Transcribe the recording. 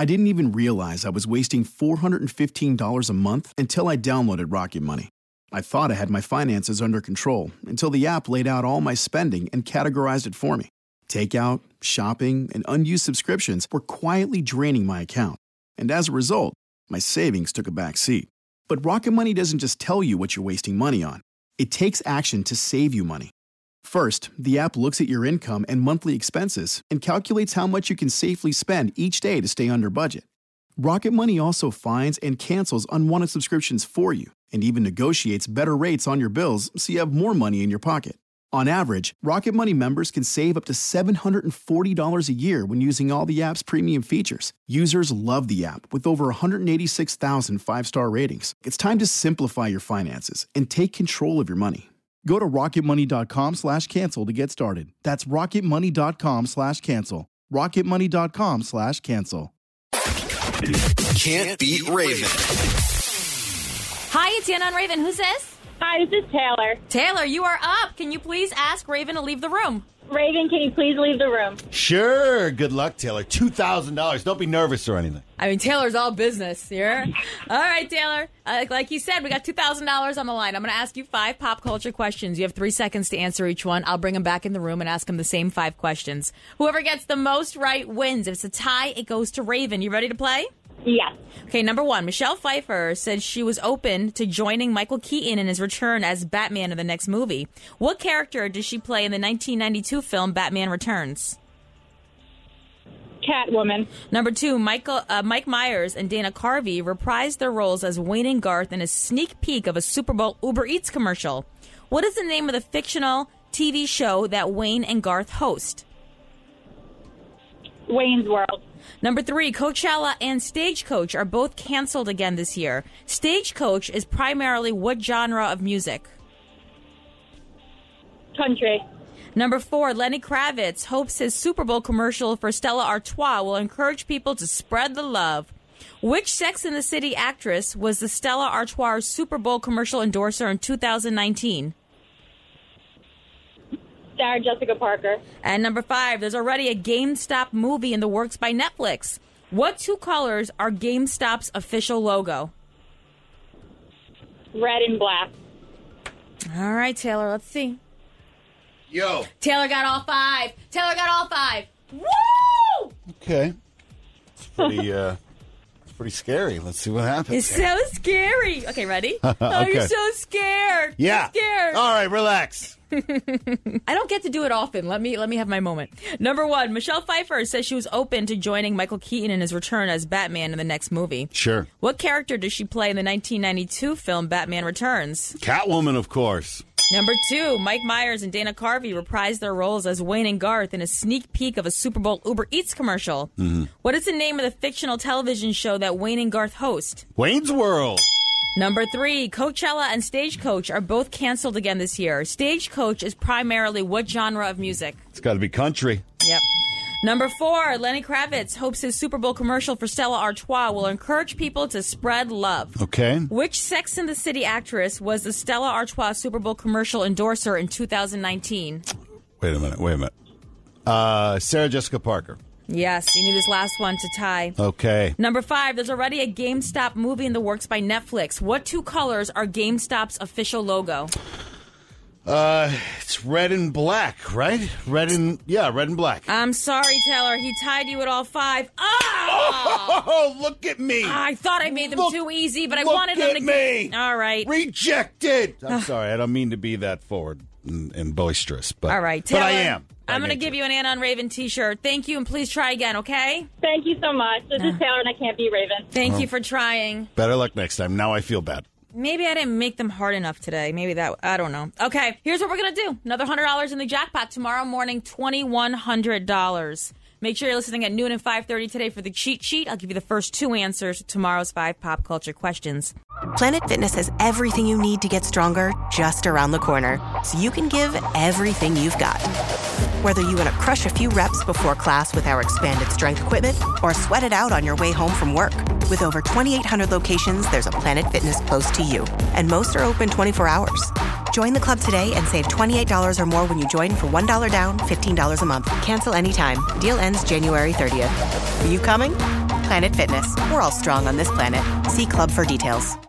I didn't even realize I was wasting $415 a month until I downloaded Rocket Money. I thought I had my finances under control until the app laid out all my spending and categorized it for me. Takeout, shopping, and unused subscriptions were quietly draining my account. And as a result, my savings took a back seat. But Rocket Money doesn't just tell you what you're wasting money on. It takes action to save you money. First, the app looks at your income and monthly expenses and calculates how much you can safely spend each day to stay under budget. Rocket Money also finds and cancels unwanted subscriptions for you and even negotiates better rates on your bills so you have more money in your pocket. On average, Rocket Money members can save up to $740 a year when using all the app's premium features. Users love the app with over 186,000 five-star ratings. It's time to simplify your finances and take control of your money. Go to rocketmoney.com/cancel to get started. That's rocketmoney.com/cancel. rocketmoney.com/cancel. Can't beat Raven. Hi, it's Anna on Raven. Who's this? Hi, this is Taylor. Taylor, you are up. Can you please ask Raven to leave the room? Raven, can you please leave the room? Sure. Good luck, Taylor. $2,000. Don't be nervous or anything. I mean, Taylor's all business here. All right, Taylor. Like you said, we got $2,000 on the line. I'm going to ask you 5 pop culture questions. You have 3 seconds to answer each one. I'll bring them back in the room and ask them the same 5 questions. Whoever gets the most right wins. If it's a tie, it goes to Raven. You ready to play? Yes. Okay, number 1. Michelle Pfeiffer said she was open to joining Michael Keaton in his return as Batman in the next movie. What character did she play in the 1992 film Batman Returns? Catwoman. Number 2, Mike Myers and Dana Carvey reprised their roles as Wayne and Garth in a sneak peek of a Super Bowl Uber Eats commercial. What is the name of the fictional TV show that Wayne and Garth host? Wayne's World. Number 3, Coachella and Stagecoach are both canceled again this year. Stagecoach is primarily what genre of music? Country. Number 4, Lenny Kravitz hopes his Super Bowl commercial for Stella Artois will encourage people to spread the love. Which Sex and the City actress was the Stella Artois Super Bowl commercial endorser in 2019? Sarah Jessica Parker. And number 5, there's already a GameStop movie in the works by Netflix. What 2 colors are GameStop's official logo? Red and black. All right, Taylor, let's see. Yo. Taylor got all 5. Taylor got all 5. Woo! Okay. It's pretty scary. Let's see what happens. It's so scary. Okay, ready? Oh, Okay. you're so scared. Yeah. You're scared. All right, relax. I don't get to do it often. Let me have my moment. Number 1, Michelle Pfeiffer says she was open to joining Michael Keaton in his return as Batman in the next movie. Sure. What character does she play in the 1992 film Batman Returns? Catwoman, of course. Number 2, Mike Myers and Dana Carvey reprised their roles as Wayne and Garth in a sneak peek of a Super Bowl Uber Eats commercial. Mm-hmm. What is the name of the fictional television show that Wayne and Garth host? Wayne's World. Number 3, Coachella and Stagecoach are both canceled again this year. Stagecoach is primarily what genre of music? It's got to be country. Yep. Number 4, Lenny Kravitz hopes his Super Bowl commercial for Stella Artois will encourage people to spread love. Okay. Which Sex and the City actress was the Stella Artois Super Bowl commercial endorser in 2019? Wait a minute. Sarah Jessica Parker. Yes, you need this last one to tie. Okay. Number 5, there's already a GameStop movie in the works by Netflix. What 2 colors are GameStop's official logo? It's red and black, right? Red and black. I'm sorry, Taylor. He tied you at all 5. Oh! Oh, look at me. I thought I made them too easy, but I wanted them to Look at me. All right. Rejected. I'm sorry. I don't mean to be that forward and boisterous, but All right, Taylor. But I am. I'm going to give you an Anna on Raven t-shirt. Thank you, and please try again, okay? Thank you so much. This is Taylor, and I can't beat Raven. Thank you for trying. Better luck next time. Now I feel bad. Maybe I didn't make them hard enough today. Maybe that, I don't know. Okay, here's what we're going to do. Another $100 in the jackpot tomorrow morning, $2,100. Make sure you're listening at noon and 5:30 today for the cheat sheet. I'll give you the first 2 answers to tomorrow's 5 pop culture questions. Planet Fitness has everything you need to get stronger just around the corner, so you can give everything you've got. Whether you want to crush a few reps before class with our expanded strength equipment or sweat it out on your way home from work. With over 2,800 locations, there's a Planet Fitness close to you, and most are open 24 hours. Join the club today and save $28 or more when you join for $1 down, $15 a month. Cancel anytime. Deal ends January 30th. Are you coming? Planet Fitness. We're all strong on this planet. See Club for details.